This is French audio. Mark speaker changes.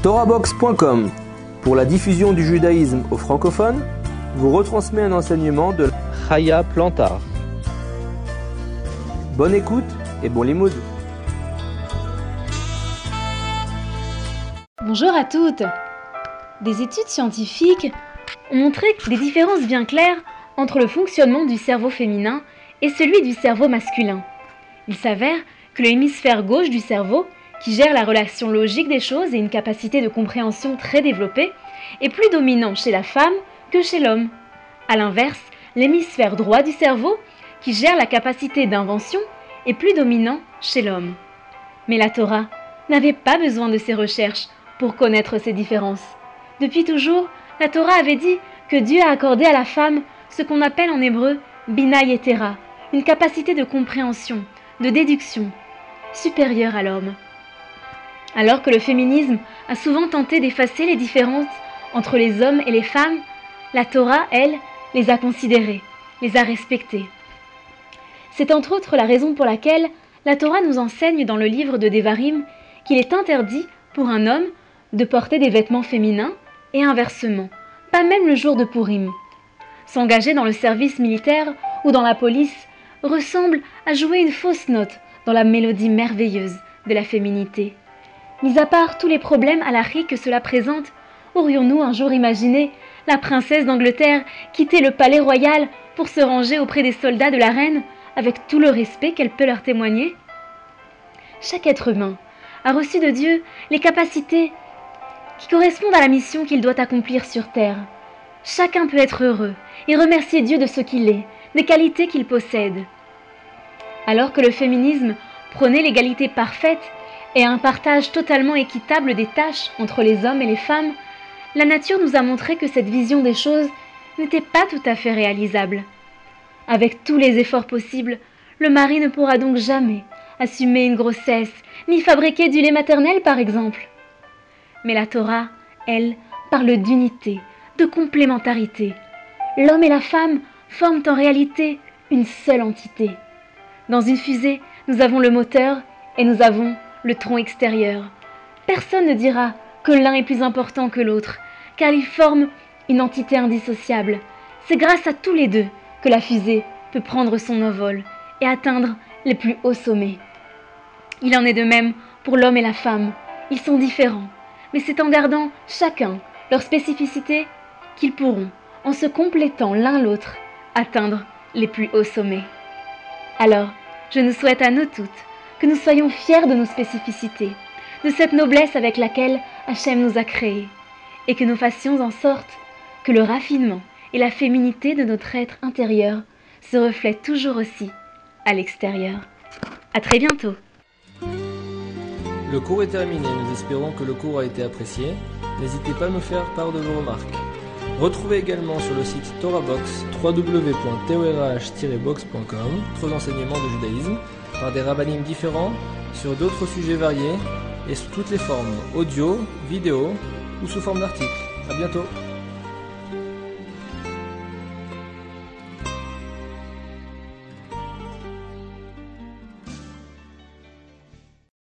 Speaker 1: TorahBox.com, pour la diffusion du judaïsme aux francophones, vous retransmet un enseignement de Chaya Plantar. Bonne écoute et bon limoud.
Speaker 2: Bonjour à toutes. Des études scientifiques ont montré des différences bien claires entre le fonctionnement du cerveau féminin et celui du cerveau masculin. Il s'avère que l'hémisphère gauche du cerveau, qui gère la relation logique des choses et une capacité de compréhension très développée, est plus dominant chez la femme que chez l'homme. A l'inverse, l'hémisphère droit du cerveau, qui gère la capacité d'invention, est plus dominant chez l'homme. Mais la Torah n'avait pas besoin de ces recherches pour connaître ces différences. Depuis toujours, la Torah avait dit que Dieu a accordé à la femme ce qu'on appelle en hébreu Bina Yetera, une capacité de compréhension, de déduction, supérieure à l'homme. Alors que le féminisme a souvent tenté d'effacer les différences entre les hommes et les femmes, la Torah, elle, les a considérées, les a respectées. C'est entre autres la raison pour laquelle la Torah nous enseigne dans le livre de Devarim qu'il est interdit pour un homme de porter des vêtements féminins et inversement, pas même le jour de Purim. S'engager dans le service militaire ou dans la police ressemble à jouer une fausse note dans la mélodie merveilleuse de la féminité. Mis à part tous les problèmes halachiques que cela présente, aurions-nous un jour imaginé la princesse d'Angleterre quitter le palais royal pour se ranger auprès des soldats de la reine avec tout le respect qu'elle peut leur témoigner? Chaque être humain a reçu de Dieu les capacités qui correspondent à la mission qu'il doit accomplir sur terre. Chacun peut être heureux et remercier Dieu de ce qu'il est, des qualités qu'il possède. Alors que le féminisme prônait l'égalité parfaite et un partage totalement équitable des tâches entre les hommes et les femmes, la nature nous a montré que cette vision des choses n'était pas tout à fait réalisable. Avec tous les efforts possibles, le mari ne pourra donc jamais assumer une grossesse, ni fabriquer du lait maternel par exemple. Mais la Torah, elle, parle d'unité, de complémentarité. L'homme et la femme forment en réalité une seule entité. Dans une fusée, nous avons le moteur et nous avons le tronc extérieur. Personne ne dira que l'un est plus important que l'autre, car ils forment une entité indissociable. C'est grâce à tous les deux que la fusée peut prendre son envol et atteindre les plus hauts sommets. Il en est de même pour l'homme et la femme. Ils sont différents, mais c'est en gardant chacun leur spécificité qu'ils pourront, en se complétant l'un l'autre, atteindre les plus hauts sommets. Alors, je nous souhaite à nous toutes que nous soyons fiers de nos spécificités, de cette noblesse avec laquelle Hachem nous a créés, et que nous fassions en sorte que le raffinement et la féminité de notre être intérieur se reflètent toujours aussi à l'extérieur. À très bientôt.
Speaker 1: Le cours est terminé, nous espérons que le cours a été apprécié. N'hésitez pas à nous faire part de vos remarques. Retrouvez également sur le site TorahBox www.torah-box.com d'autres enseignements de judaïsme par des rabbinim différents sur d'autres sujets variés et sous toutes les formes, audio, vidéo ou sous forme d'articles. À bientôt.